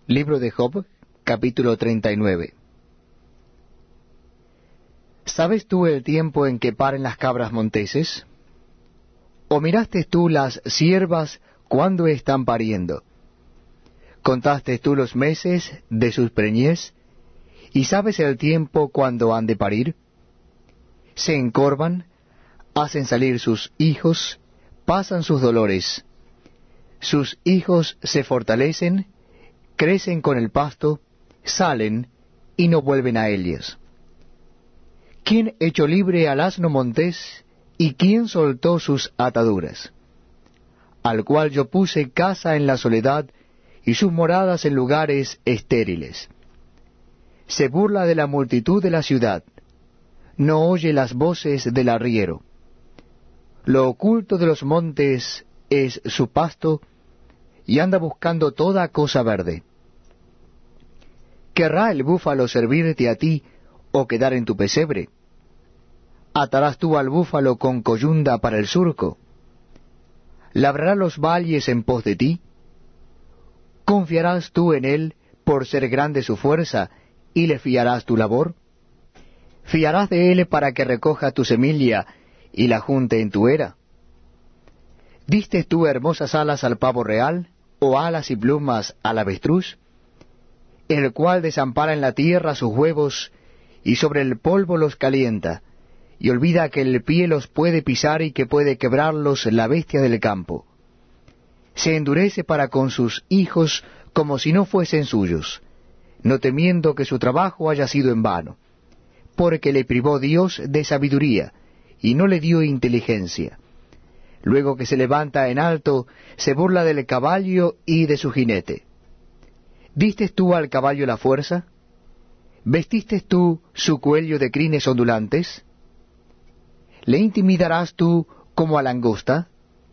Libro de Job, capítulo 39. ¿Sabes tú el tiempo en que paren las cabras monteses? ¿O miraste tú las ciervas cuándo están pariendo? ¿Contaste tú los meses de sus preñez? ¿Y sabes el tiempo cuando han de parir? Se encorvan, hacen salir sus hijos, pasan sus dolores. Sus hijos se fortalecen, crecen con el pasto, salen y no vuelven a ellos. ¿Quién echó libre al asno montés y quién soltó sus ataduras? Al cual yo puse casa en la soledad y sus moradas en lugares estériles. Se burla de la multitud de la ciudad, no oye las voces del arriero. Lo oculto de los montes es su pasto, y anda buscando toda cosa verde. ¿Querrá el búfalo servirte a ti o quedar en tu pesebre? ¿Atarás tú al búfalo con coyunda para el surco? ¿Labrará los valles en pos de ti? ¿Confiarás tú en él por ser grande su fuerza y le fiarás tu labor? ¿Fiarás de él para que recoja tu semilla y la junte en tu era? ¿Diste tú hermosas alas al pavo real, o alas y plumas al avestruz? El cual desampara en la tierra sus huevos, y sobre el polvo los calienta, y olvida que el pie los puede pisar y que puede quebrarlos la bestia del campo. Se endurece para con sus hijos como si no fuesen suyos, no temiendo que su trabajo haya sido en vano, porque le privó Dios de sabiduría, y no le dio inteligencia. Luego que se levanta en alto, se burla del caballo y de su jinete. ¿Diste tú al caballo la fuerza? ¿Vestiste tú su cuello de crines ondulantes? ¿Le intimidarás tú como a langosta?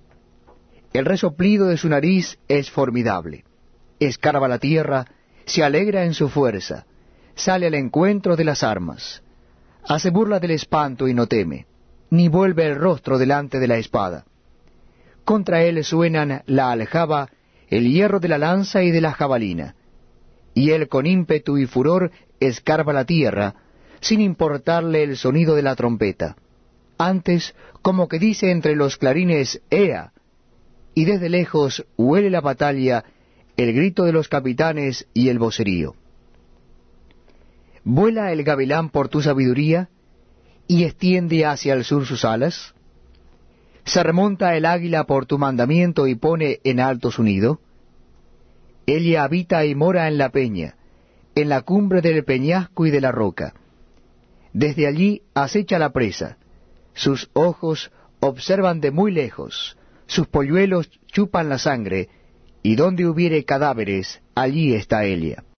El resoplido de su nariz es formidable. Escarba la tierra, se alegra en su fuerza, sale al encuentro de las armas. Hace burla del espanto y no teme, ni vuelve el rostro delante de la espada. Contra él suenan la aljaba, el hierro de la lanza y de la jabalina. Y él con ímpetu y furor escarba la tierra, sin importarle el sonido de la trompeta. Antes, como que dice entre los clarines, ¡Ea! Y desde lejos huele la batalla, el grito de los capitanes y el vocerío. ¿Vuela el gavilán por tu sabiduría, y extiende hacia el sur sus alas? ¿Se remonta el águila por tu mandamiento y pone en alto su nido? Ella habita y mora en la peña, en la cumbre del peñasco y de la roca. Desde allí acecha la presa. Sus ojos observan de muy lejos, sus polluelos chupan la sangre, y donde hubiere cadáveres, allí está ella.